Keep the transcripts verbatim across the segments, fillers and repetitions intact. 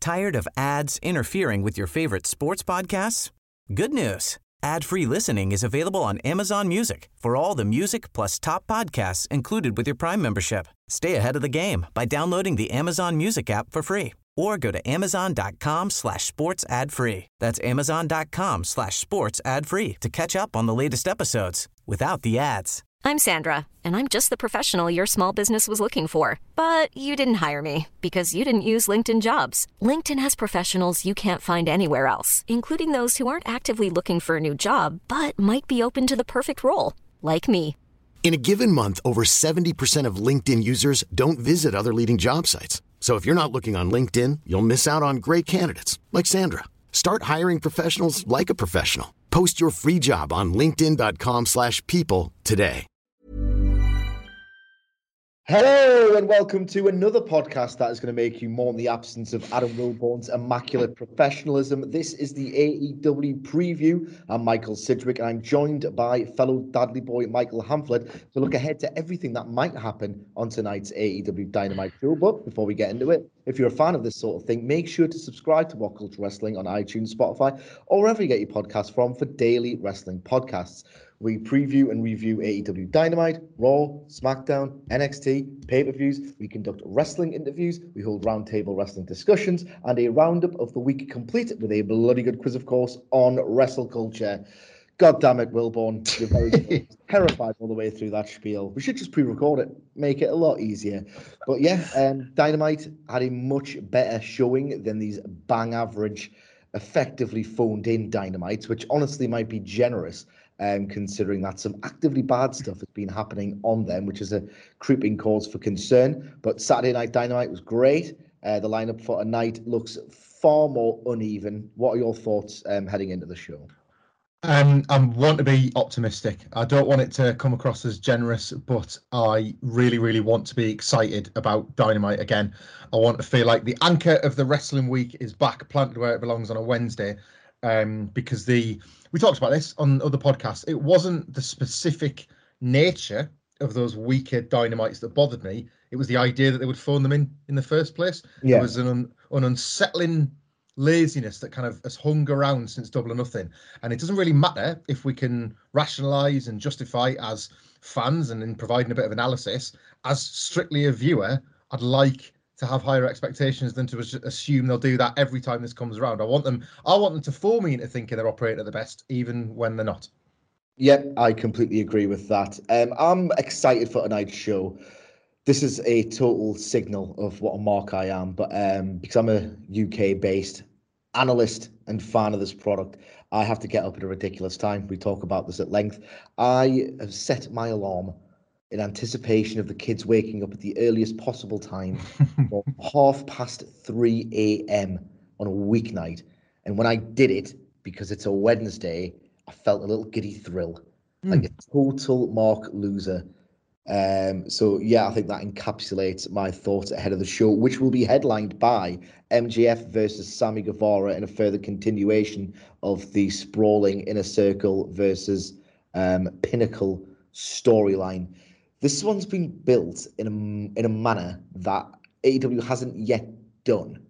Tired of ads interfering with your favorite sports podcasts? Good news. Ad-free listening is available on Amazon Music for all the music plus top podcasts included with your Prime membership. Stay ahead of the game by downloading the Amazon Music app for free or go to amazon.com slash sports ad free. That's amazon.com slash sports ad free to catch up on the latest episodes without the ads. I'm Sandra, and I'm just the professional your small business was looking for. But you didn't hire me because you didn't use LinkedIn Jobs. LinkedIn has professionals you can't find anywhere else, including those who aren't actively looking for a new job, but might be open to the perfect role, like me. In a given month, over seventy percent of LinkedIn users don't visit other leading job sites. So if you're not looking on LinkedIn, you'll miss out on great candidates like Sandra. Start hiring professionals like a professional. Post your free job on linkedin.com slash people today. Hello and welcome to another podcast that is going to make you mourn the absence of Adam Wilborn's immaculate professionalism. This is the A E W preview. I'm Michael Sidgwick and I'm joined by fellow Dudley boy Michael Hamflett to look ahead to everything that might happen on tonight's A E W Dynamite show. But before we get into it, if you're a fan of this sort of thing, make sure to subscribe to What Culture Wrestling on iTunes, Spotify, or wherever you get your podcasts from for daily wrestling podcasts. We preview and review A E W Dynamite, Raw, SmackDown, N X T, pay-per-views. We conduct wrestling interviews. We hold roundtable wrestling discussions and a roundup of the week complete with a bloody good quiz, of course, on wrestle culture. God damn it, Wilborn. You're very terrified all the way through that spiel. We should just pre-record it, make it a lot easier. But yeah, um, Dynamite had a much better showing than these bang-average, effectively phoned-in Dynamites, which honestly might be generous. Um, considering that some actively bad stuff has been happening on them, which is a creeping cause for concern. But Saturday Night Dynamite was great. Uh, the lineup for tonight looks far more uneven. What are your thoughts um, heading into the show? Um, I want to be optimistic. I don't want it to come across as generous, but I really, really want to be excited about Dynamite again. I want to feel like the anchor of the wrestling week is back, planted where it belongs on a Wednesday. Um, because the we talked about this on other podcasts. It wasn't the specific nature of those weaker Dynamites that bothered me. It was the idea that they would phone them in in the first place. Yeah. There was an, un, an unsettling laziness that kind of has hung around since Double or Nothing. And it doesn't really matter if we can rationalise and justify as fans and in providing a bit of analysis. As strictly a viewer, I'd like to have higher expectations than to assume they'll do that every time this comes around. I want them I want them to fool me into thinking they're operating at the best, even when they're not. Yep, I completely agree with that. Um, I'm excited for tonight's show. This is a total signal of what a mark I am, but um, because I'm a U K-based analyst and fan of this product, I have to get up at a ridiculous time. We talk about this at length. I have set my alarm in anticipation of the kids waking up at the earliest possible time, for half past three a.m. on a weeknight. And when I did it, because it's a Wednesday, I felt a little giddy thrill, mm. like a total mark loser. Um, so, yeah, I think that encapsulates my thoughts ahead of the show, which will be headlined by M J F versus Sammy Guevara in a further continuation of the sprawling Inner Circle versus um, Pinnacle storyline. This one's been built in a, in a manner that A E W hasn't yet done.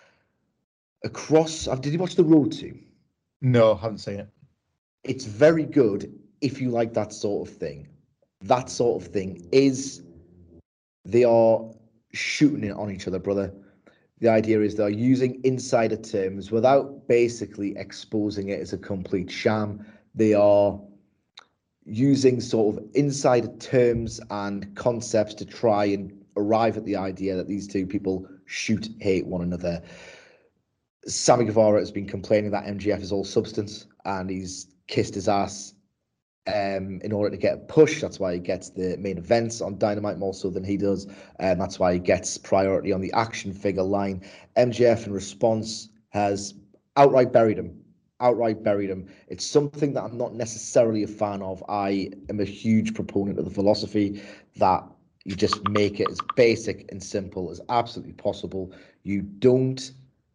Across, did you watch The Road to? No, haven't seen it. It's very good if you like that sort of thing. That sort of thing is, they are shooting it on each other, brother. The idea is they're using insider terms without basically exposing it as a complete sham. They are using sort of insider terms and concepts to try and arrive at the idea that these two people shoot hate one another. Sammy Guevara has been complaining that M J F is all substance and he's kissed his ass um, in order to get a push. That's why he gets the main events on Dynamite more so than he does. And that's why he gets priority on the action figure line. M J F in response has outright buried him. outright buried him. It's something that I'm not necessarily a fan of. I am a huge proponent of the philosophy that you just make it as basic and simple as absolutely possible. You don't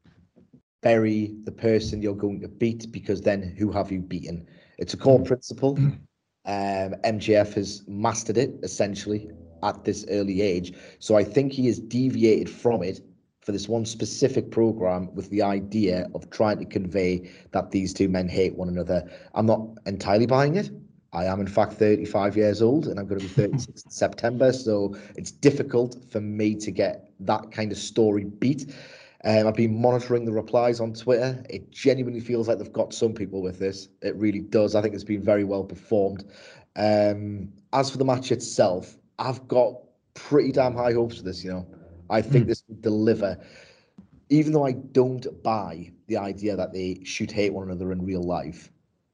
bury the person you're going to beat, because then who have you beaten? It's a core principle. Um, M J F has mastered it essentially at this early age. So I think he has deviated from it for this one specific program with the idea of trying to convey that these two men hate one another. I'm not entirely buying it. I am, in fact, thirty-five years old, and I'm going to be thirty-six in September, so it's difficult for me to get that kind of story beat. Um, I've been monitoring the replies on Twitter. It genuinely feels like they've got some people with this. It really does. I think it's been very well performed. Um, as for the match itself, I've got pretty damn high hopes for this, you know. I think mm. this will deliver. Even though I don't buy the idea that they should hate one another in real life,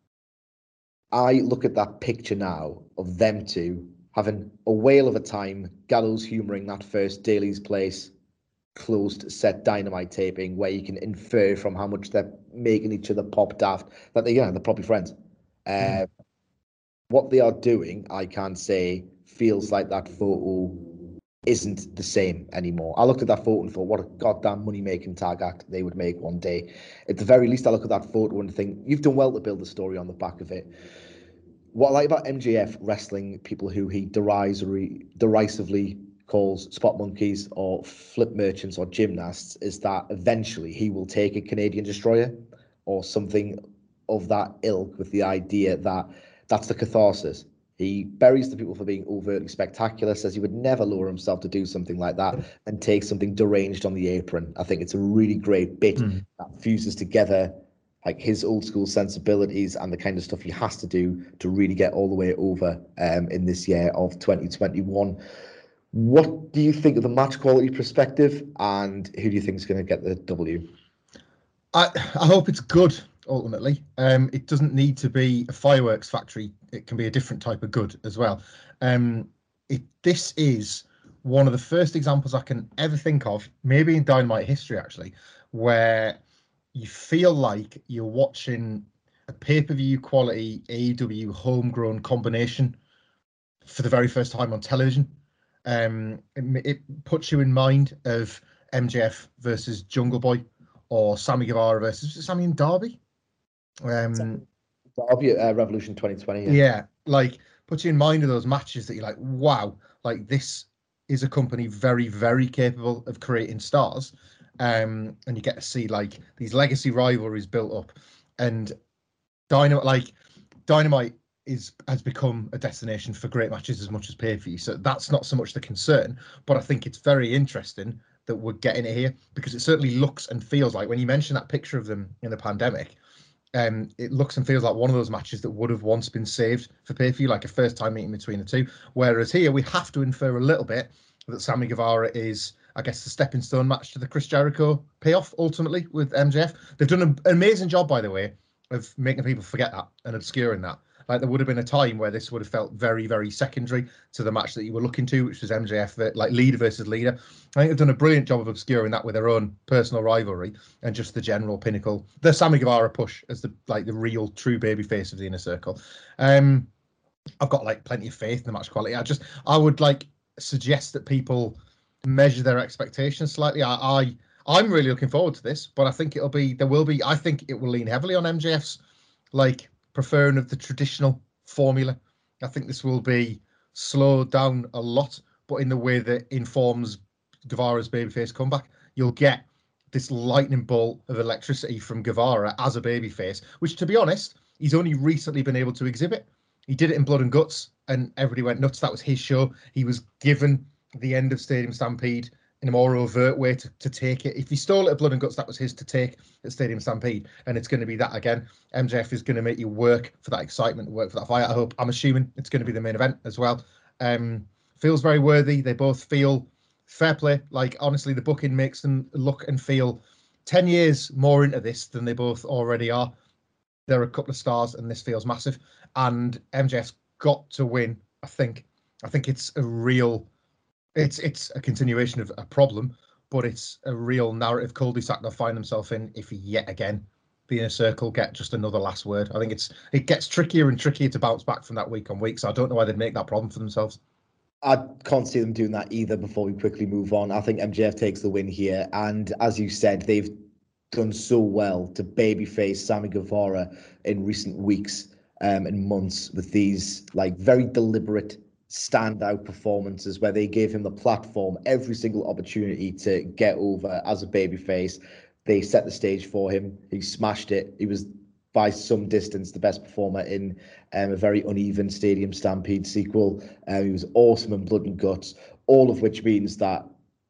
I look at that picture now of them two having a whale of a time, Gallows humouring that first Daily's Place closed set Dynamite taping, where you can infer from how much they're making each other pop daft that they, you know, they're probably friends. Uh, mm. What they are doing, I can't say, feels like that photo isn't the same anymore. I looked at that photo and thought, what a goddamn money-making tag act they would make one day. At the very least, I look at that photo and think, you've done well to build a story on the back of it. What I like about M J F wrestling people who he derisory, derisively calls spot monkeys or flip merchants or gymnasts is that eventually he will take a Canadian destroyer or something of that ilk with the idea that that's the catharsis. He buries the people for being overtly spectacular, says he would never lower himself to do something like that, and take something deranged on the apron. I think it's a really great bit mm. that fuses together like his old school sensibilities and the kind of stuff he has to do to really get all the way over um, in this year of twenty twenty-one. What do you think of the match quality perspective, and who do you think is going to get the W? I, I hope it's good. Ultimately, um, it doesn't need to be a fireworks factory. It can be a different type of good as well. Um, it, this is one of the first examples I can ever think of, maybe in Dynamite history actually, where you feel like you're watching a pay-per-view quality A E W homegrown combination for the very first time on television. Um, it, it puts you in mind of M J F versus Jungle Boy, or Sammy Guevara versus Sammy and Darby. Um, Darby uh, Revolution twenty twenty. Yeah. yeah, like puts you in mind of those matches that you're like, wow, like this is a company very, very capable of creating stars. Um, and you get to see like these legacy rivalries built up, and Dynamite, like Dynamite is has become a destination for great matches as much as pay-per-view. So that's not so much the concern, but I think it's very interesting that we're getting it here, because it certainly looks and feels like, when you mention that picture of them in the pandemic, um, it looks and feels like one of those matches that would have once been saved for pay-per-view, like a first-time meeting between the two. Whereas here, we have to infer a little bit that Sammy Guevara is, I guess, the stepping stone match to the Chris Jericho payoff, ultimately, with M J F. They've done an amazing job, by the way, of making people forget that and obscuring that. Like, there would have been a time where this would have felt very, very secondary to the match that you were looking to, which was M J F, like leader versus leader. I think they've done a brilliant job of obscuring that with their own personal rivalry and just the general pinnacle, the Sammy Guevara push as the like the real true baby face of the Inner Circle. Um, I've got like plenty of faith in the match quality. I just I would like suggest that people measure their expectations slightly. I, I I'm really looking forward to this, but I think it'll be there will be I think it will lean heavily on M J F's like preferring of the traditional formula. I think this will be slowed down a lot, but in the way that informs Guevara's babyface comeback. You'll get this lightning bolt of electricity from Guevara as a babyface, which, to be honest, he's only recently been able to exhibit. He did it in Blood and Guts, and everybody went nuts. That was his show. He was given the end of Stadium Stampede in a more overt way to, to take it. If he stole it at Blood and Guts, that was his to take at Stadium Stampede, and it's going to be that again. M J F is going to make you work for that excitement, work for that fight. I hope. I'm assuming it's going to be the main event as well. Um, feels very worthy. They both feel fair play. Like, honestly, the booking makes them look and feel ten years more into this than they both already are. There are a couple of stars, and this feels massive. And M J F's got to win, I think. I think it's a real... It's it's a continuation of a problem, but it's a real narrative cul-de-sac they'll find themselves in if yet again the Inner Circle get just another last word. I think it's it gets trickier and trickier to bounce back from that week on week, so I don't know why they'd make that problem for themselves. I can't see them doing that either before we quickly move on. I think M J F takes the win here, and as you said, they've done so well to babyface Sammy Guevara in recent weeks um, and months with these like very deliberate standout performances where they gave him the platform, every single opportunity to get over as a babyface. They set the stage for him. He smashed it. He was by some distance the best performer in um, a very uneven Stadium Stampede sequel. Uh, he was awesome in Blood and Guts, all of which means that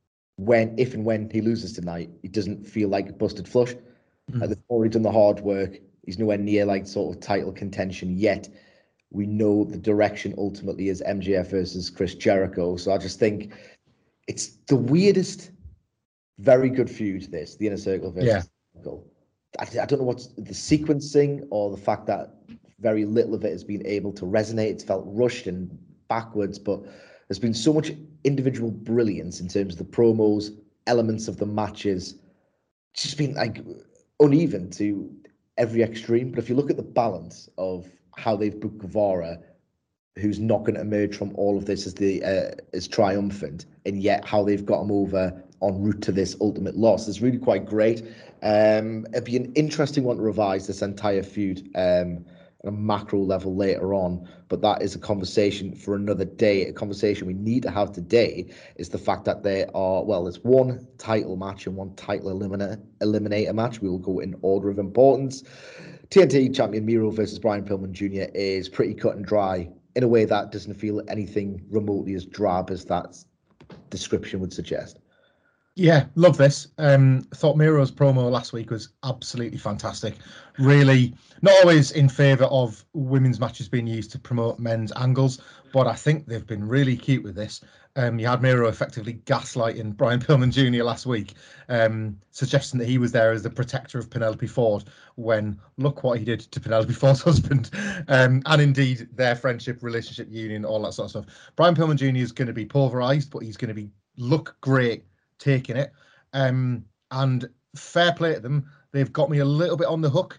when, if and when he loses tonight, he doesn't feel like a busted flush. Mm. Uh, they've already done the hard work. He's nowhere near like sort of title contention yet. We know the direction ultimately is M J F versus Chris Jericho. So I just think it's the weirdest, very good feud, this, the Inner Circle versus yeah. Circle. I, I don't know what's the sequencing or the fact that very little of it has been able to resonate. It's felt rushed and backwards, but there's been so much individual brilliance in terms of the promos, elements of the matches. It's just been like uneven to every extreme. But if you look at the balance of how they've booked Guevara, who's not going to emerge from all of this as the uh, as triumphant, and yet how they've got him over en route to this ultimate loss is really quite great. Um, it'd be an interesting one to revise this entire feud um, on a macro level later on, but that is a conversation for another day. A conversation we need to have today is the fact that there are, well, there's one title match and one title eliminator, eliminator match. We will go in order of importance. T N T champion Miro versus Brian Pillman Junior is pretty cut and dry in a way that doesn't feel anything remotely as drab as that description would suggest. Yeah, love this. Um, thought Miro's promo last week was absolutely fantastic. Really, not always in favour of women's matches being used to promote men's angles, but I think they've been really cute with this. Um, you had Miro effectively gaslighting Brian Pillman Junior last week, um, suggesting that he was there as the protector of Penelope Ford, when look what he did to Penelope Ford's husband, um, and indeed their friendship, relationship, union, all that sort of stuff. Brian Pillman Junior is going to be pulverised, but he's going to be look great taking it. Um, and fair play to them. They've got me a little bit on the hook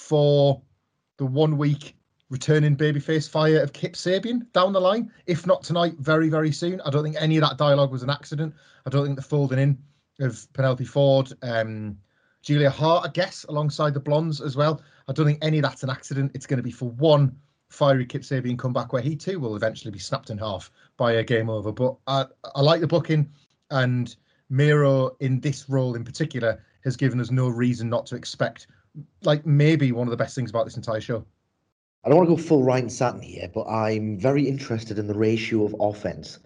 for the one week returning babyface fire of Kip Sabian down the line. If not tonight, very, very soon. I don't think any of that dialogue was an accident. I don't think the folding in of Penelope Ford, um, Julia Hart, I guess, alongside the Blondes as well. I don't think any of that's an accident. It's going to be for one fiery Kip Sabian comeback where he too will eventually be snapped in half by a game over. But I, I like the booking, and Miro in this role in particular has given us no reason not to expect, like, maybe one of the best things about this entire show. I don't want to go full Ryan Satin here, but I'm very interested in the ratio of offense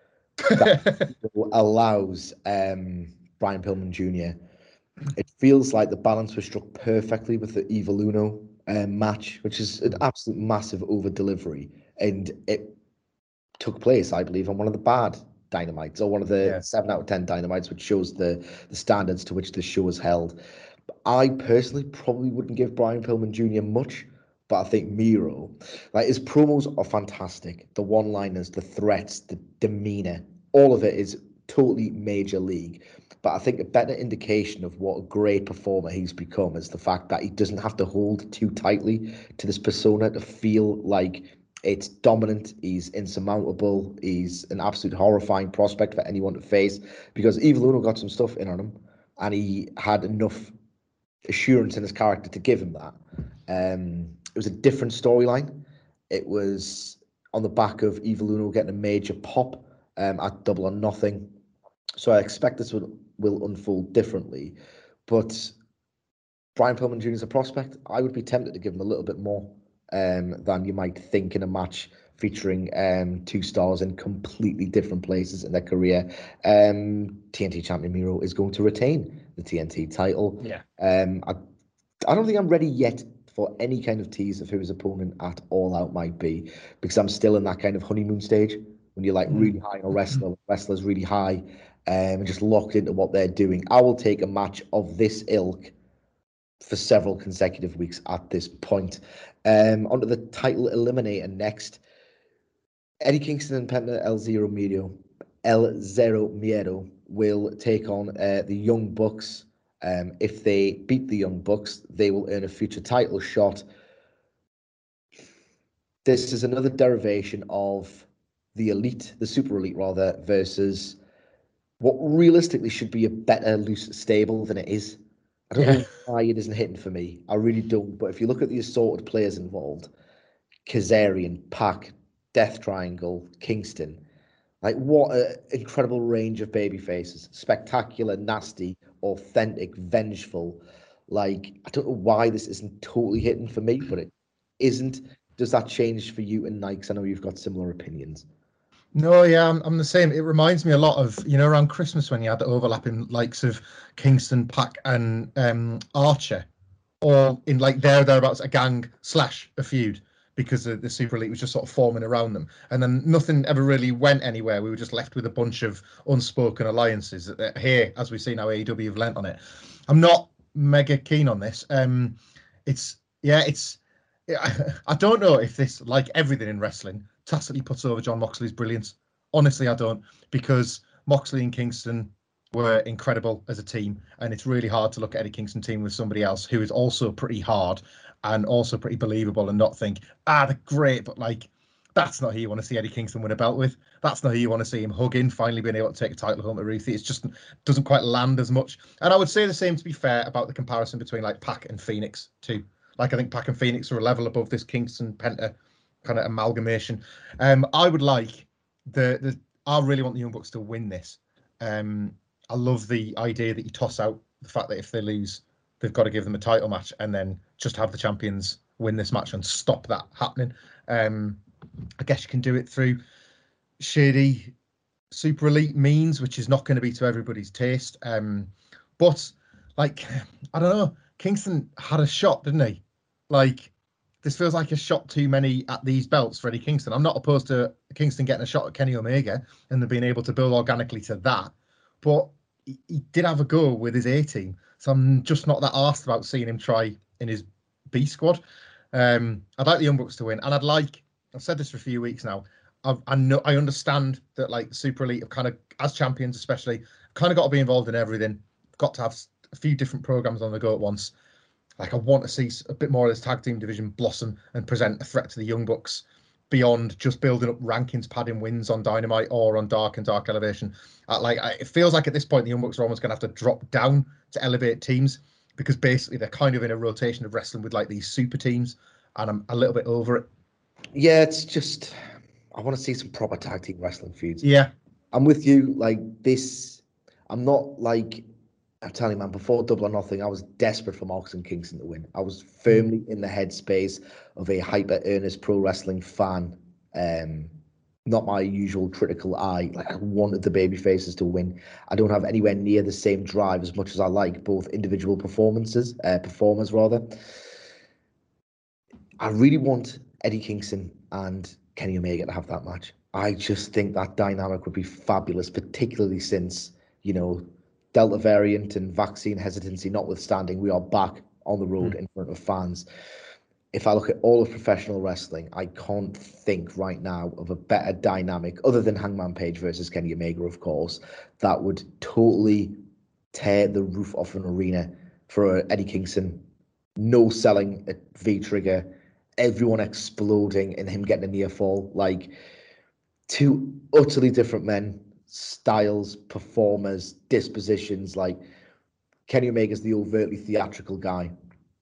that allows um, Brian Pillman Junior It feels like the balance was struck perfectly with the Evil Uno um, match, which is an absolute massive over delivery, and it took place, I believe, on one of the bad Dynamites, or one of the yeah. seven out of ten Dynamites, which shows the the standards to which the show is held. I personally probably wouldn't give Brian Pillman Junior much, but I think Miro, like, his promos are fantastic. The one-liners, the threats, the demeanor, all of it is totally major league. But I think a better indication of what a great performer he's become is the fact that he doesn't have to hold too tightly to this persona to feel like it's dominant. He's insurmountable. He's an absolute horrifying prospect for anyone to face, because Evil Uno got some stuff in on him, and he had enough assurance in his character to give him that. Um, it was a different storyline. It was on the back of Evil Uno getting a major pop um, at Double or Nothing. So I expect this would, will unfold differently. But Brian Pillman Junior is a prospect. I would be tempted to give him a little bit more um, than you might think in a match featuring um, two stars in completely different places in their career. Um, T N T champion Miro is going to retain the T N T title. Yeah. Um, I, I don't think I'm ready yet for any kind of tease of who his opponent at All Out might be, because I'm still in that kind of honeymoon stage when you're like really high on a wrestler, when a wrestler's really high um, and just locked into what they're doing. I will take a match of this ilk for several consecutive weeks at this point. Um, onto the title eliminator next. Eddie Kingston and Penta El Zero Miedo, El Zero Miedo will take on uh, the Young Bucks. Um, if they beat the Young Bucks, they will earn a future title shot. This is another derivation of the Elite, the Super Elite rather, versus what realistically should be a better loose stable than it is. I don't yeah. know why it isn't hitting for me. I really don't. But if you look at the assorted players involved, Kazarian, Pac, Death Triangle, Kingston. Like, what an incredible range of baby faces. Spectacular, nasty, authentic, vengeful. Like, I don't know why this isn't totally hitting for me, but it isn't. Does that change for you and Nike? 'Cause I know you've got similar opinions. No, yeah, I'm, I'm the same. It reminds me a lot of, you know, around Christmas when you had the overlapping likes of Kingston, Pac, and um, Archer, all in like there, thereabouts, a gang slash a feud, because the, the Super Elite was just sort of forming around them. And then nothing ever really went anywhere. We were just left with a bunch of unspoken alliances. That here, as we see now, A E W have lent on it. I'm not mega keen on this. Um, it's, yeah, it's, I don't know if this, like everything in wrestling, tacitly puts over Jon Moxley's brilliance. Honestly, I don't, because Moxley and Kingston were incredible as a team, and it's really hard to look at Eddie Kingston team with somebody else who is also pretty hard and also pretty believable and not think, ah, they're great, but like, that's not who you want to see Eddie Kingston win a belt with. That's not who you want to see him hugging, finally being able to take a title home to Ruthie. It's just doesn't quite land as much. And I would say the same, to be fair, about the comparison between like Pac and Phoenix too. Like, I think Pac and Phoenix are a level above this Kingston Penta kind of amalgamation. Um, I would like the the. I really want the Young Bucks to win this. Um, I love the idea that you toss out the fact that if they lose, they've got to give them a title match and then just have the champions win this match and stop that happening. Um, I guess you can do it through shady Super Elite means, which is not going to be to everybody's taste. Um, but like, I don't know, Kingston had a shot, didn't he? Like, this feels like a shot too many at these belts for Eddie Kingston. I'm not opposed to Kingston getting a shot at Kenny Omega and then being able to build organically to that. But he, he did have a go with his A team. So I'm just not that arsed about seeing him try in his B squad. Um, I'd like the Young Bucks to win. And I'd like, I've said this for a few weeks now, I've, I know, I understand that like the Super Elite have kind of, as champions especially, kind of got to be involved in everything. Got to have a few different programs on the go at once. Like, I want to see a bit more of this tag team division blossom and present a threat to the Young Bucks beyond just building up rankings, padding wins on Dynamite or on Dark and Dark Elevation. Uh, like, I, it feels like at this point the Young Bucks are almost going to have to drop down to elevate teams, because basically they're kind of in a rotation of wrestling with like these super teams, and I'm a little bit over it. Yeah, it's just, I want to see some proper tag team wrestling feuds. Yeah. I'm with you. Like, this, I'm not like, I'm telling you, man, before Double or Nothing, I was desperate for Mox and Kingston to win. I was firmly in the headspace of a hyper-earnest pro wrestling fan. Um, not my usual critical eye. Like, I wanted the baby faces to win. I don't have anywhere near the same drive as much as I like both individual performances, uh, performers rather. I really want Eddie Kingston and Kenny Omega to have that match. I just think that dynamic would be fabulous, particularly since, you know, Delta variant and vaccine hesitancy notwithstanding, we are back on the road mm. in front of fans. If I look at all of professional wrestling, I can't think right now of a better dynamic, other than Hangman Page versus Kenny Omega, of course, that would totally tear the roof off an arena for Eddie Kingston. No selling at V-Trigger, everyone exploding and him getting a near fall. Like, two utterly different men, styles, performers, dispositions. Like, Kenny Omega's the overtly theatrical guy.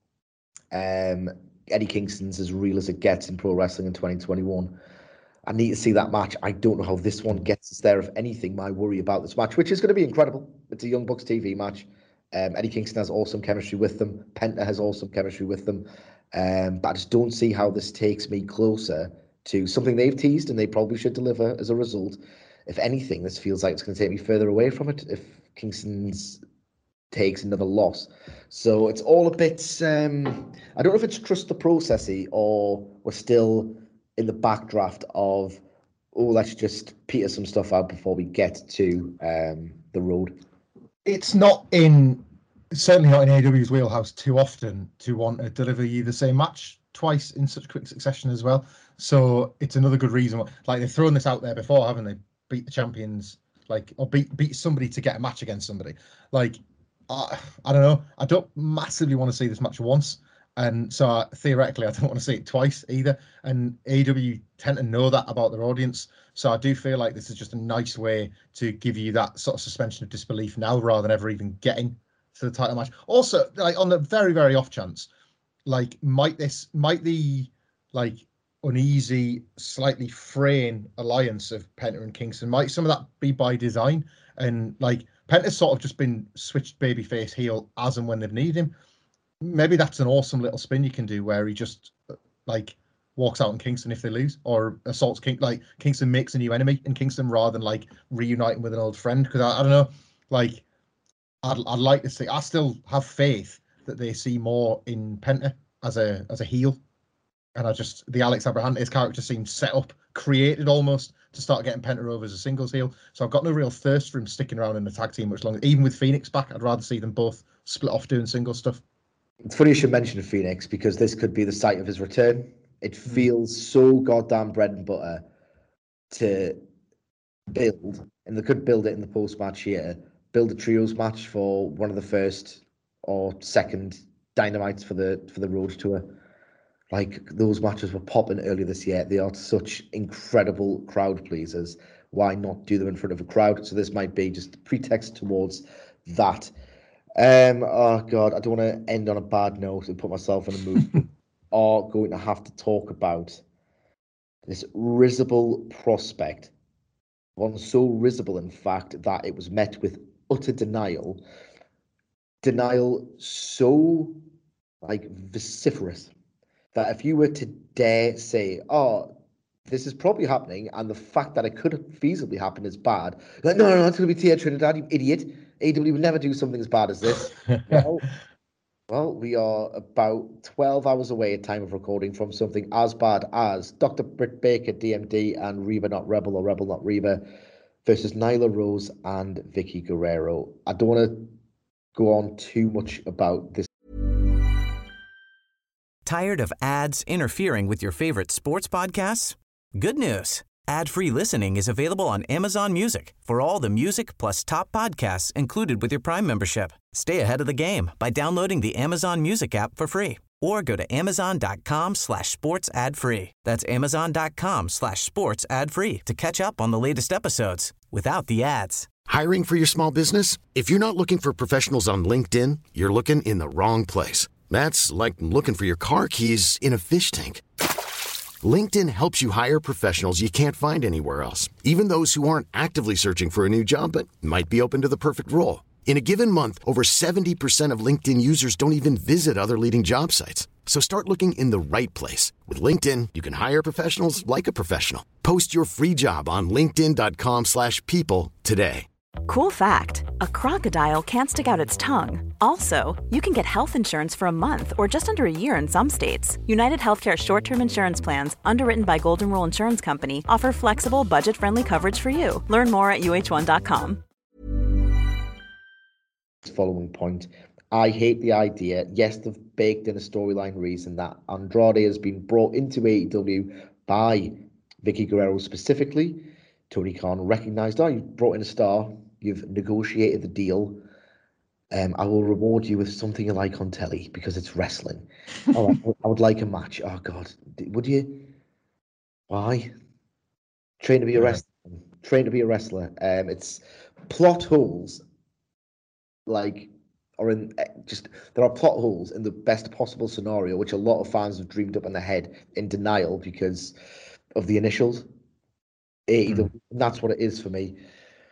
Um, Eddie Kingston's as real as it gets in pro wrestling in twenty twenty-one. I need to see that match. I don't know how this one gets us there. If anything, my worry about this match, which is going to be incredible. It's a Young Bucks T V match. Um, Eddie Kingston has awesome chemistry with them. Penta has awesome chemistry with them. Um, but I just don't see how this takes me closer to something they've teased and they probably should deliver as a result. If anything, this feels like it's going to take me further away from it if Kingston's takes another loss. So it's all a bit, um, I don't know if it's trust the processy or we're still in the backdraft of, oh, let's just peter some stuff out before we get to um, the road. It's not in, certainly not in A E W's wheelhouse too often to want to deliver you the same match twice in such quick succession as well. So it's another good reason. Like, they've thrown this out there before, haven't they? Beat the champions, like, or beat beat somebody to get a match against somebody. Like, I, I don't know. I don't massively want to see this match once. And so uh, theoretically, I don't want to see it twice either. And A E W tend to know that about their audience. So I do feel like this is just a nice way to give you that sort of suspension of disbelief now rather than ever even getting to the title match. Also, like, on the very, very off chance, like, might this, might the, like, uneasy, slightly fraying alliance of Penta and Kingston. Might some of that be by design? And like Penta's sort of just been switched babyface heel as and when they've needed him. Maybe that's an awesome little spin you can do where he just like walks out on Kingston if they lose, or assaults King. Like Kingston makes a new enemy in Kingston rather than like reuniting with an old friend. Because I, I don't know, like I'd I'd like to see. I still have faith that they see more in Penta as a as a heel. And I just, the Alex Abrahantes character seems set up, created almost to start getting Penta over as a singles heel. So I've got no real thirst for him sticking around in the tag team much longer. Even with Phoenix back, I'd rather see them both split off doing single stuff. It's funny you should mention Phoenix because this could be the site of his return. It feels mm. so goddamn bread and butter to build, and they could build it in the post-match here, build a trios match for one of the first or second Dynamites for the for the Road Tour. Like, those matches were popping earlier this year. They are such incredible crowd pleasers. Why not do them in front of a crowd? So this might be just a pretext towards that. Um, oh, God, I don't want to end on a bad note and put myself in a mood. Are going to have to talk about this risible prospect. One so risible, in fact, that it was met with utter denial. Denial so, like, vociferous that if you were to dare say, oh, this is probably happening, and the fact that it could feasibly happen is bad, like, no, no, no, it's going to be Tia Trinidad, you idiot. A E W would never do something as bad as this. well, well, we are about twelve hours away at time of recording from something as bad as Doctor Britt Baker, D M D, and Reba Not Rebel, or Rebel Not Reba, versus Nyla Rose and Vicky Guerrero. I don't want to go on too much about this. Tired of ads interfering with your favorite sports podcasts? Good news. Ad-free listening is available on Amazon Music for all the music plus top podcasts included with your Prime membership. Stay ahead of the game by downloading the Amazon Music app for free or go to amazon.com slash sports ad free. That's amazon.com slash sports ad free to catch up on the latest episodes without the ads. Hiring for your small business? If you're not looking for professionals on LinkedIn, you're looking in the wrong place. That's like looking for your car keys in a fish tank. LinkedIn helps you hire professionals you can't find anywhere else, even those who aren't actively searching for a new job but might be open to the perfect role. In a given month, over seventy percent of LinkedIn users don't even visit other leading job sites. So start looking in the right place. With LinkedIn, you can hire professionals like a professional. Post your free job on linkedin.com slash people today. Cool fact, a crocodile can't stick out its tongue. Also, you can get health insurance for a month or just under a year in some states. United Healthcare short-term insurance plans, underwritten by Golden Rule Insurance Company, offer flexible, budget-friendly coverage for you. Learn more at U H one dot com. Following point, I hate the idea. Yes, they've baked in a storyline reason that Andrade has been brought into A E W by Vicky Guerrero specifically. Tony Khan recognised, oh, you've brought in a star, you've negotiated the deal. Um, I will reward you with something you like on telly because it's wrestling. Oh, I, I would like a match. Oh, God. Would you? Why? Train to be a wrestler. Train to be a wrestler. Um, it's plot holes, like, or in just, there are plot holes in the best possible scenario, which a lot of fans have dreamed up in their head in denial because of the initials. Mm. That's what it is for me.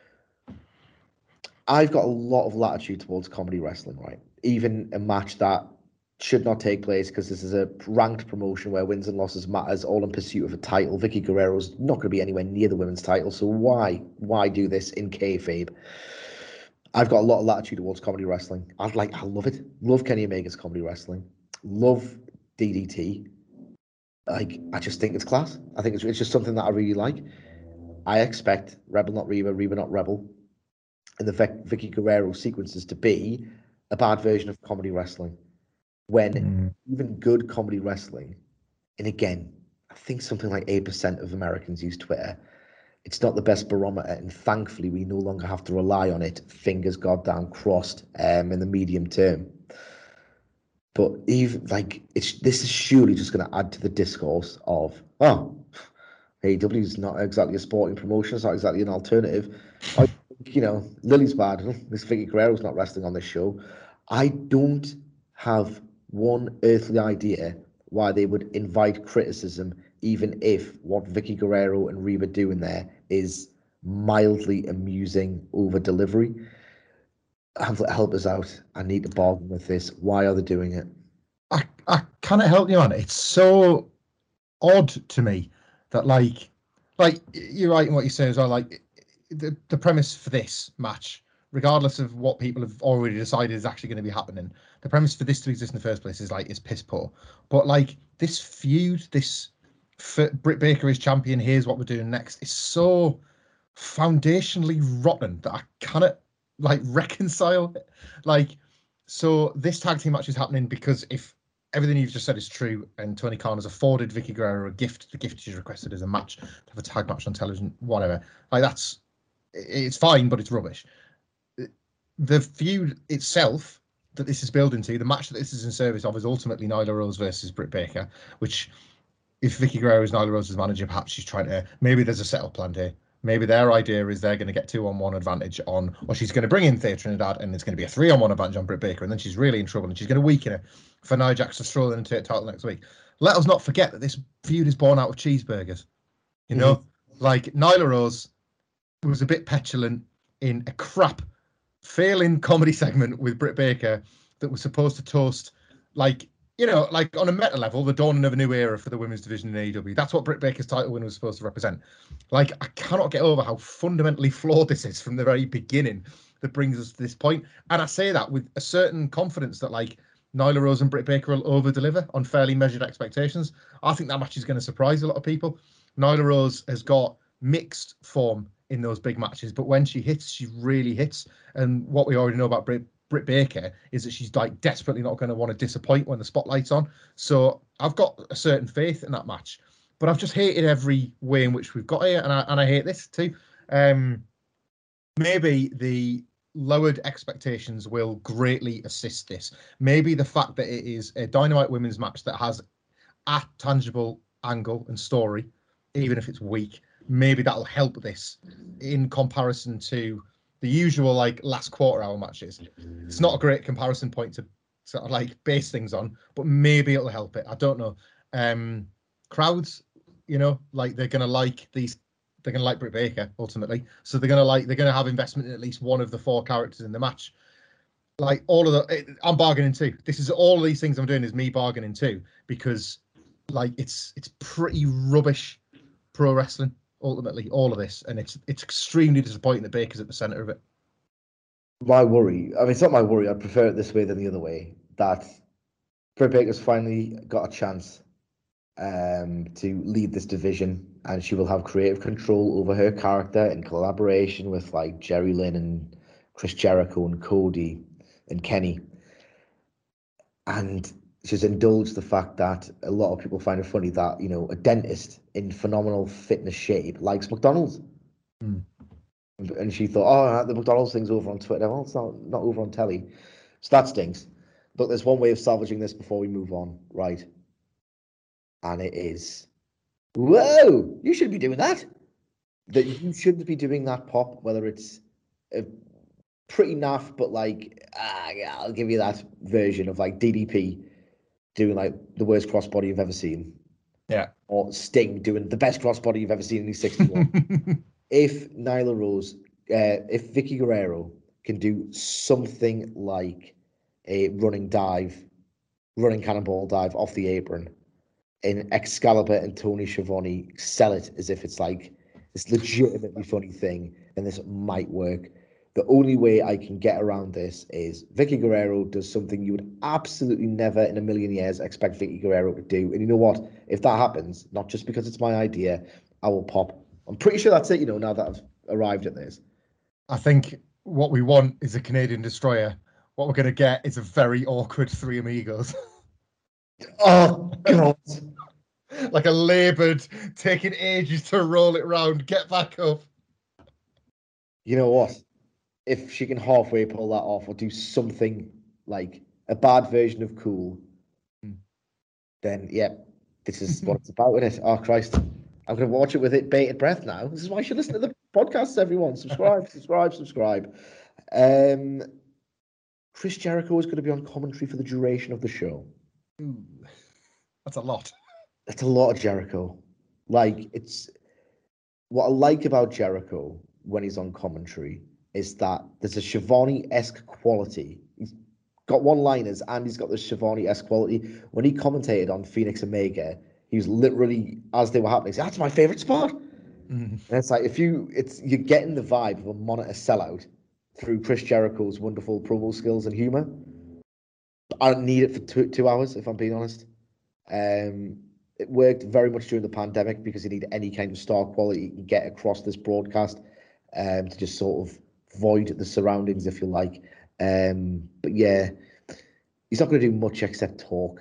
I've got a lot of latitude towards comedy wrestling, right? Even a match that should not take place because this is a ranked promotion where wins and losses matters, all in pursuit of a title. Vicky Guerrero's not going to be anywhere near the women's title, so why, why do this in kayfabe? I've got a lot of latitude towards comedy wrestling. I'd like, I love it. Love Kenny Omega's comedy wrestling. Love D D T. Like, I just think it's class. I think it's, it's just something that I really like. I expect Rebel Not Reba, Reba Not Rebel, and the Vicky Guerrero sequences to be a bad version of comedy wrestling. When mm. even good comedy wrestling, and again, I think something like eight percent of Americans use Twitter, it's not the best barometer, and thankfully we no longer have to rely on it, fingers goddamn crossed, um, in the medium term. But even like it's this is surely just going to add to the discourse of, oh, A E W is not exactly a sporting promotion, it's not exactly an alternative. I, you know, Lily's bad. This Vicky Guerrero's not wrestling on this show. I don't have one earthly idea why they would invite criticism, even if what Vicky Guerrero and Reba do in there is mildly amusing over delivery. Help us out. I need to bargain with this. Why are they doing it? I, I cannot help you on it. It's so odd to me that, like, like you're right in what you're saying as well. Like, the, the premise for this match, regardless of what people have already decided is actually going to be happening, the premise for this to exist in the first place is like is piss poor. But like this feud, this Britt Baker is champion. Here's what we're doing next. It's so foundationally rotten that I cannot like reconcile it. Like, so this tag team match is happening because if everything you've just said is true and Tony Khan has afforded Vicky Guerrero a gift, the gift she's requested is a match, to have a tag match on television, whatever. Like, that's, it's fine, but it's rubbish. The feud itself that this is building to, the match that this is in service of, is ultimately Nyla Rose versus Britt Baker, which, if Vicky Guerrero is Nyla Rose's manager, perhaps she's trying to, maybe there's a setup plan here. Maybe their idea is they're going to get two-on-one advantage on, or she's going to bring in Thea Trinidad, and it's going to be a three-on-one advantage on Britt Baker, and then she's really in trouble, and she's going to weaken her for Nia Jax to stroll in and take title next week. Let us not forget that this feud is born out of cheeseburgers. You know, mm-hmm. like Nyla Rose was a bit petulant in a crap, failing comedy segment with Britt Baker that was supposed to toast, like, you know, like on a meta level, the dawning of a new era for the women's division in A E W. That's what Britt Baker's title win was supposed to represent. Like, I cannot get over how fundamentally flawed this is from the very beginning that brings us to this point. And I say that with a certain confidence that, like, Nyla Rose and Britt Baker will over-deliver on fairly measured expectations. I think that match is going to surprise a lot of people. Nyla Rose has got mixed form in those big matches, but when she hits, she really hits. And what we already know about Britt Britt Baker is that she's like desperately not going to want to disappoint when the spotlight's on. So I've got a certain faith in that match, but I've just hated every way in which we've got here, and I and I hate this too. Um, maybe the lowered expectations will greatly assist this. Maybe the fact that it is a Dynamite women's match that has a tangible angle and story, even if it's weak, maybe that'll help this in comparison to the usual like last quarter hour matches. It's not a great comparison point to sort of like base things on, but maybe it'll help it. I don't know. Um, crowds, you know, like they're gonna like these. They're gonna like Britt Baker ultimately, so they're gonna like they're gonna have investment in at least one of the four characters in the match. Like all of the, I'm bargaining too. This is all of these things I'm doing is me bargaining too, because like it's it's pretty rubbish pro wrestling. Ultimately, all of this, and it's it's extremely disappointing that Baker's at the center of it. My worry, I mean, it's not my worry. I prefer it this way than the other way. That Britt Baker's finally got a chance um, to lead this division, and she will have creative control over her character in collaboration with like Jerry Lynn and Chris Jericho and Cody and Kenny. And she's indulged the fact that a lot of people find it funny that, you know, a dentist in phenomenal fitness shape likes McDonald's. Mm. And she thought, oh, the McDonald's thing's over on Twitter. Well, it's not, not over on telly. So that stinks. But there's one way of salvaging this before we move on, right? And it is, whoa, you shouldn't be doing that. That you shouldn't be doing that pop, whether it's a pretty naff, but like, ah, yeah, I'll give you that version of like D D P doing like the worst crossbody you've ever seen. Yeah. Or Sting doing the best crossbody you've ever seen in his sixty-one. If Nyla Rose, uh, if Vicky Guerrero can do something like a running dive, running cannonball dive off the apron, and Excalibur and Tony Schiavone sell it as if it's like this legitimately funny thing, then this might work. The only way I can get around this is Vicky Guerrero does something you would absolutely never in a million years expect Vicky Guerrero to do. And you know what? If that happens, not just because it's my idea, I will pop. I'm pretty sure that's it, you know, now that I've arrived at this. I think what we want is a Canadian destroyer. What we're going to get is a very awkward Three Amigos. Oh, God. Like a laboured, taking ages to roll it round, get back up. You know what? If she can halfway pull that off or do something like a bad version of cool, mm. then, yeah, this is what it's about, isn't it? Oh, Christ. I'm going to watch it with it bated breath now. This is why you should listen to the podcasts, everyone. Subscribe, subscribe, subscribe. Um, Chris Jericho is going to be on commentary for the duration of the show. Ooh. That's a lot. It's a lot of Jericho. Like, it's what I like about Jericho when he's on commentary is that there's a Shivani-esque quality. He's got one-liners and he's got the Shivani-esque quality. When he commentated on Phoenix Omega, he was literally, as they were happening, saying, that's my favorite spot. Mm. And it's like, if you, it's you're getting the vibe of a monitor sellout through Chris Jericho's wonderful promo skills and humor. I don't need it for two, two hours, if I'm being honest. Um, it worked very much during the pandemic because you need any kind of star quality you can get across this broadcast um, to just sort of void the surroundings, if you like. Um, but yeah, he's not going to do much except talk.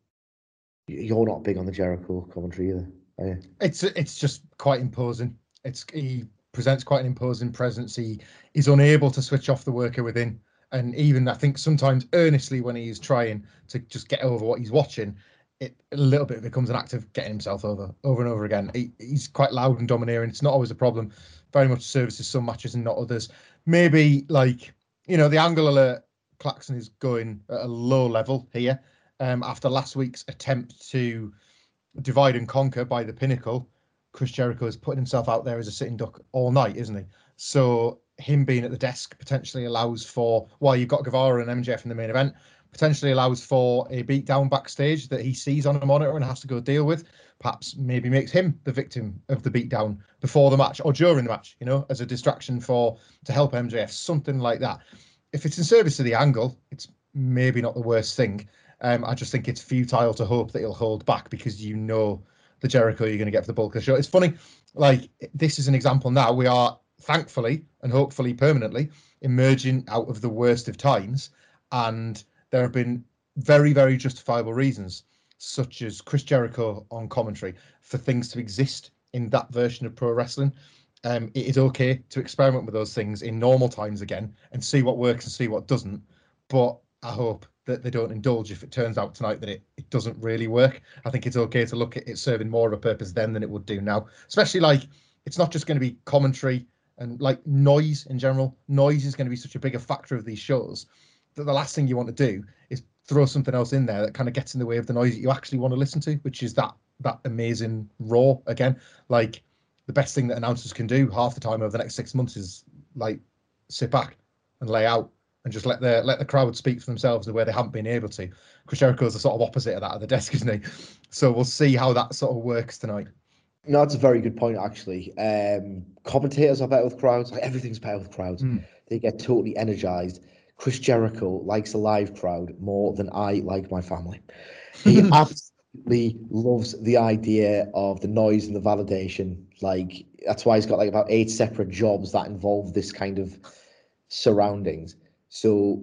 You're not big on the Jericho commentary either, are you? It's it's just quite imposing. It's he presents quite an imposing presence. He is unable to switch off the worker within, and even I think sometimes earnestly when he's trying to just get over what he's watching, it a little bit becomes an act of getting himself over, over and over again. He, he's quite loud and domineering. It's not always a problem. Very much services some matches and not others. Maybe like you know the angle alert Claxon is going at a low level here. Um, after last week's attempt to divide and conquer by the Pinnacle, Chris Jericho is putting himself out there as a sitting duck all night, isn't he? So him being at the desk potentially allows for, while you've got Guevara and M J F in the main event, potentially allows for a beatdown backstage that he sees on a monitor and has to go deal with. Perhaps maybe makes him the victim of the beatdown before the match or during the match, you know, as a distraction for to help M J F, something like that. If it's in service of the angle, it's maybe not the worst thing. Um, I just think it's futile to hope that he'll hold back because you know the Jericho you're going to get for the bulk of the show. It's funny, like this is an example now. We are thankfully and hopefully permanently emerging out of the worst of times. And there have been very, very justifiable reasons, such as Chris Jericho on commentary, for things to exist in that version of pro wrestling. Um, it is okay to experiment with those things in normal times again and see what works and see what doesn't. But I hope that they don't indulge if it turns out tonight that it, it doesn't really work. I think it's okay to look at it serving more of a purpose then than it would do now. Especially like it's not just going to be commentary and like noise in general. Noise is going to be such a bigger factor of these shows that the last thing you want to do is throw something else in there that kind of gets in the way of the noise that you actually want to listen to, which is that that amazing Raw again. Like the best thing that announcers can do half the time over the next six months is like sit back and lay out and just let the let the crowd speak for themselves the way they haven't been able to. Chris Jericho is the sort of opposite of that at the desk, isn't he? So we'll see how that sort of works tonight. No, that's a very good point, actually. Um, commentators are better with crowds. Like, everything's better with crowds. Mm. They get totally energized. Chris Jericho likes a live crowd more than I like my family. He absolutely loves the idea of the noise and the validation. Like, that's why he's got like about eight separate jobs that involve this kind of surroundings. So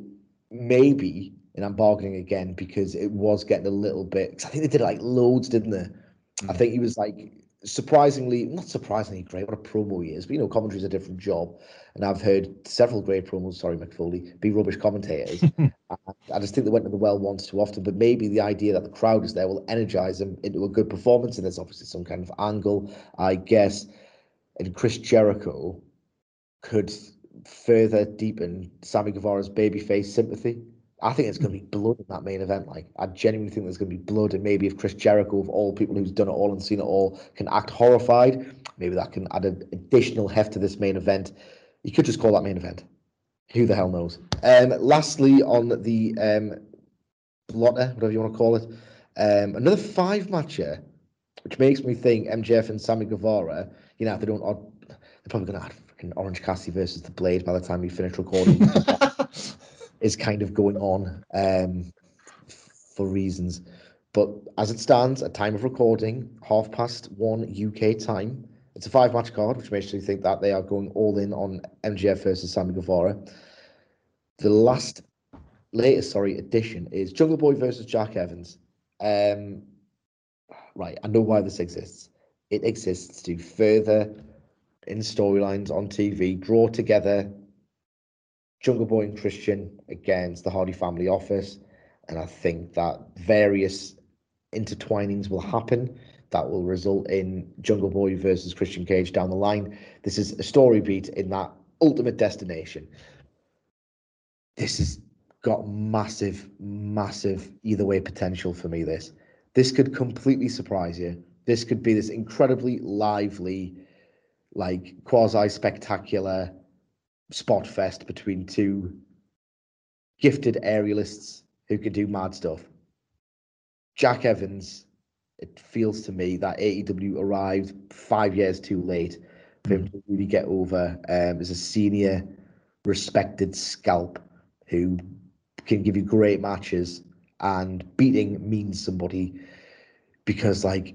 maybe, and I'm bargaining again because it was getting a little bit, because I think they did like loads, didn't they? Mm. I think he was like surprisingly, not surprisingly great, what a promo he is, but you know, commentary's a different job. And I've heard several great promos, sorry, Mick Foley, be rubbish commentators. I just think they went to the well once too often, but maybe the idea that the crowd is there will energize them into a good performance. And there's obviously some kind of angle, I guess. And Chris Jericho could further deepen Sammy Guevara's babyface sympathy. I think it's going to be blood in that main event. Like, I genuinely think there's going to be blood, and maybe if Chris Jericho, of all people who's done it all and seen it all, can act horrified, maybe that can add an additional heft to this main event. You could just call that main event. Who the hell knows? Um, lastly, on the um, blotter, whatever you want to call it, um, another five-matcher, which makes me think M J F and Sammy Guevara, you know, if they don't, they're probably going to add fucking Orange Cassidy versus The Blade by the time we finish recording. Is kind of going on um, for reasons. But as it stands, at time of recording, half past one U K time, it's a five-match card, which makes me think that they are going all in on M J F versus Sammy Guevara. The last, latest, sorry, edition is Jungle Boy versus Jack Evans. Um, right, I know why this exists. It exists to further, in storylines on T V, draw together Jungle Boy and Christian against the Hardy Family Office. And I think that various intertwinings will happen that will result in Jungle Boy versus Christian Cage down the line. This is a story beat in that ultimate destination. This has got massive, massive either way potential for me, this. this could completely surprise you. This could be this incredibly lively, like quasi-spectacular spot fest between two gifted aerialists who can do mad stuff. Jack Evans, it feels to me that A E W arrived five years too late for him to really get over um, as a senior, respected scalp who can give you great matches, and beating means somebody, because like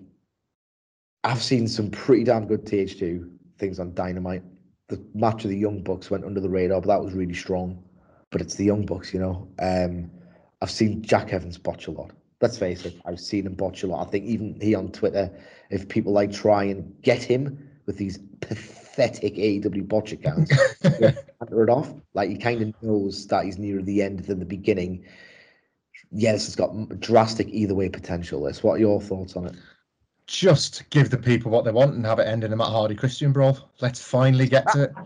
I've seen some pretty damn good T H two things on Dynamite. The match of the Young Bucks went under the radar, but that was really strong. But it's the Young Bucks, you know. Um, I've seen Jack Evans botch a lot. Let's face it, I've seen him botch a lot. I think even he on Twitter, if people like try and get him with these pathetic A E W botch accounts, counter it off. Like he kind of knows that he's nearer the end than the beginning. Yes, it's got drastic either way potential. This. What are your thoughts on it? Just give the people what they want and have it end in a Matt Hardy Christian brawl. Let's finally get to it.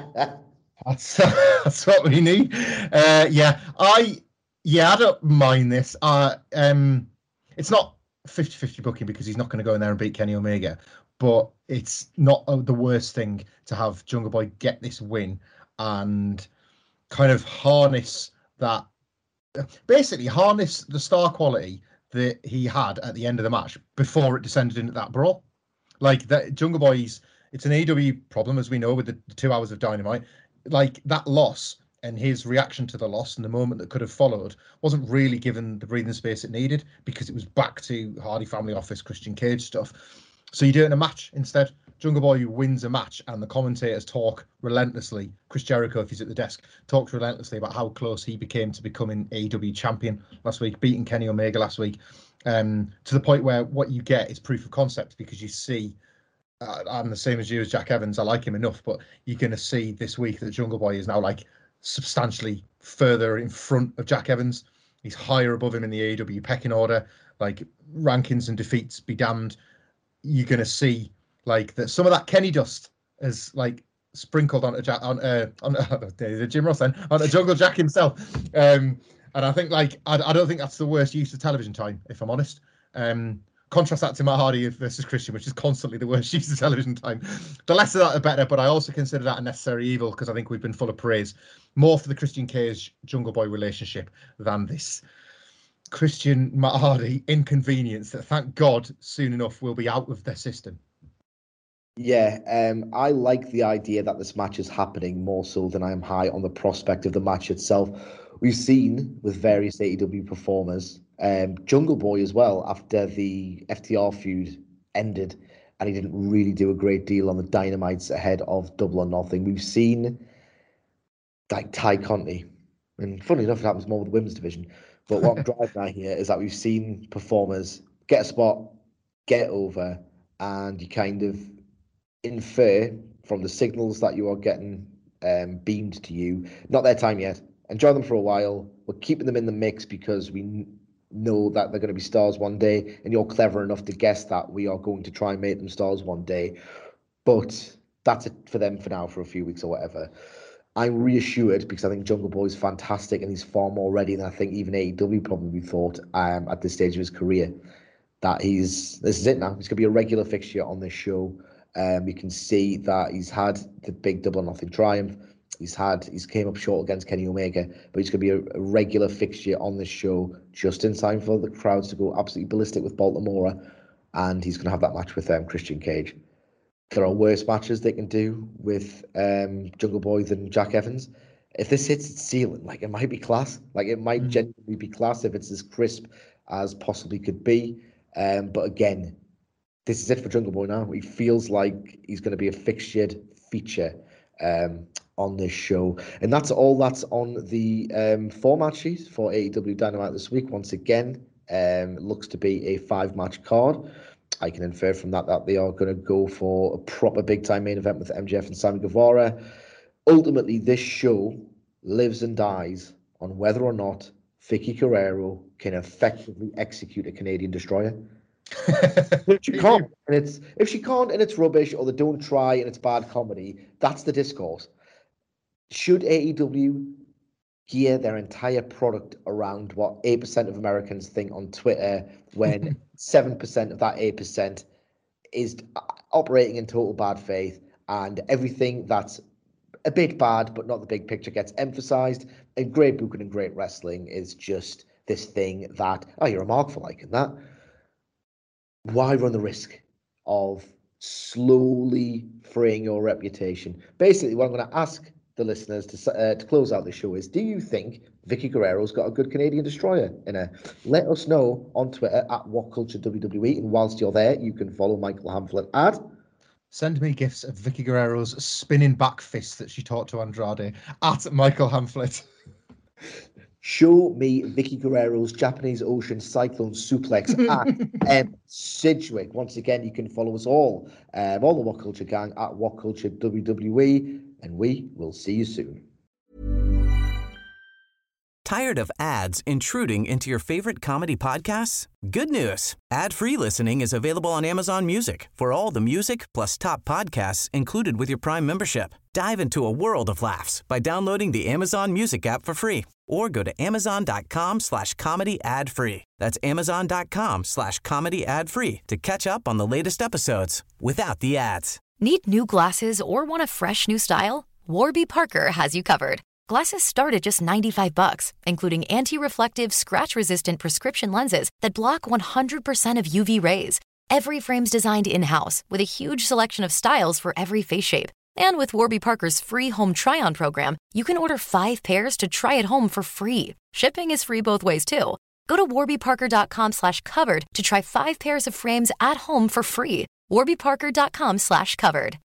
That's that's what we need. Uh, yeah, I yeah I don't mind this. Uh, um, it's not fifty-fifty booking because he's not going to go in there and beat Kenny Omega, but it's not the worst thing to have Jungle Boy get this win and kind of harness that. Basically, harness the star quality that he had at the end of the match before it descended into that brawl. Like that Jungle Boy's, it's an A E W problem, as we know, with the, the two hours of Dynamite. Like that loss and his reaction to the loss and the moment that could have followed wasn't really given the breathing space it needed because it was back to Hardy Family Office, Christian Cage stuff. So you do it in a match instead. Jungle Boy wins a match and the commentators talk relentlessly. Chris Jericho, if he's at the desk, talks relentlessly about how close he became to becoming A E W champion last week, beating Kenny Omega last week, um, to the point where what you get is proof of concept because you see, uh, I'm the same as you as Jack Evans, I like him enough, but you're going to see this week that Jungle Boy is now like substantially further in front of Jack Evans. He's higher above him in the A E W pecking order, like rankings and defeats be damned. You're going to see like that some of that Kenny dust is like sprinkled onto Jack, on uh, on uh, Jim Ross then on Jungle Jack himself, um, and I think like I, I don't think that's the worst use of television time, if I'm honest. Um, contrast that to Matt Hardy versus Christian, which is constantly the worst use of television time. The less of that, the better. But I also consider that a necessary evil because I think we've been full of praise more for the Christian Cage Jungle Boy relationship than this Christian Matt Hardy inconvenience that, thank God, soon enough will be out of their system. Yeah, um, I like the idea that this match is happening more so than I am high on the prospect of the match itself. We've seen with various A E W performers, um, Jungle Boy as well, after the F T R feud ended, and he didn't really do a great deal on the Dynamites ahead of Double or Nothing. We've seen like Ty Conti, and funny enough, it happens more with the women's division. But what I'm driving at here is that we've seen performers get a spot, get over, and you kind of infer from the signals that you are getting um, beamed to you, not their time yet. Enjoy them for a while. We're keeping them in the mix because we n- know that they're going to be stars one day, and you're clever enough to guess that we are going to try and make them stars one day. But that's it for them for now, for a few weeks or whatever. I'm reassured because I think Jungle Boy is fantastic and he's far more ready than I think even A E W probably thought um, at this stage of his career. That he's, this is it now. He's going to be a regular fixture on this show. Um, you can see that he's had the big Double or Nothing triumph. He's had, he's came up short against Kenny Omega, but he's going to be a, a regular fixture on this show just in time for the crowds to go absolutely ballistic with Baltimore, and he's going to have that match with um, Christian Cage. There are worse matches they can do with um, Jungle Boy than Jack Evans. If this hits its ceiling, like it might be class. Like it might mm. genuinely be class if it's as crisp as possibly could be. Um, but again, this is it for Jungle Boy now. He feels like he's going to be a fixtured feature um, on this show. And that's all that's on the um, format sheet for A E W Dynamite this week. Once again, um, it looks to be a five-match card. I can infer from that that they are going to go for a proper big-time main event with M J F and Sammy Guevara. Ultimately, this show lives and dies on whether or not Vicky Guerrero can effectively execute a Canadian destroyer. if she can't, and it's if she can't, and it's rubbish, or they don't try, and it's bad comedy. That's the discourse. Should A E W gear their entire product around what eight percent of Americans think on Twitter, when seven percent of that eight percent is operating in total bad faith, and everything that's a bit bad but not the big picture gets emphasized. And great booking and great wrestling is just this thing that, oh, you're a mark for liking that. Why run the risk of slowly fraying your reputation? Basically, what I'm going to ask the listeners to uh, to close out the show is, do you think Vicky Guerrero's got a good Canadian destroyer in her? Let us know on Twitter at WhatCultureWWE, and whilst you're there, you can follow Michael Hamflett at... Send me gifts of Vicky Guerrero's spinning back fist that she taught to Andrade at Michael Hamflett. Show me Vicky Guerrero's Japanese Ocean Cyclone Suplex at M. Sidgwick. Once again, you can follow us all, um, all the What Culture gang at What Culture W W E, and we will see you soon. Tired of ads intruding into your favorite comedy podcasts? Good news. Ad-free listening is available on Amazon Music for all the music plus top podcasts included with your Prime membership. Dive into a world of laughs by downloading the Amazon Music app for free, or go to amazon.com slash comedy ad free. That's amazon.com slash comedy ad free to catch up on the latest episodes without the ads. Need new glasses or want a fresh new style? Warby Parker has you covered. Glasses start at just ninety-five bucks, including anti-reflective, scratch-resistant prescription lenses that block one hundred percent of U V rays. Every frame's designed in-house with a huge selection of styles for every face shape. And with Warby Parker's free home try-on program, you can order five pairs to try at home for free. Shipping is free both ways, too. Go to warbyparker.com slash covered to try five pairs of frames at home for free. warbyparker.com slash covered.